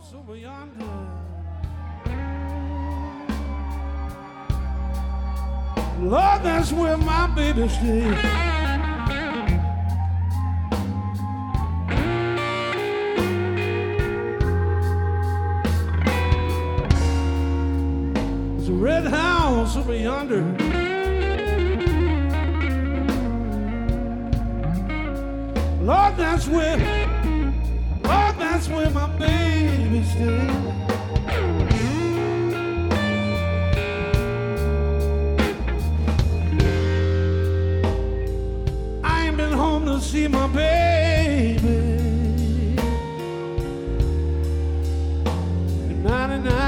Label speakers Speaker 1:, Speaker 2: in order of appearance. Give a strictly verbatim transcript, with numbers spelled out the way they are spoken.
Speaker 1: house over yonder. Lord, that's where my baby stays. There's a red house over yonder. Lord, that's where, Lord, that's where my baby stays. To see my baby in ninety-nine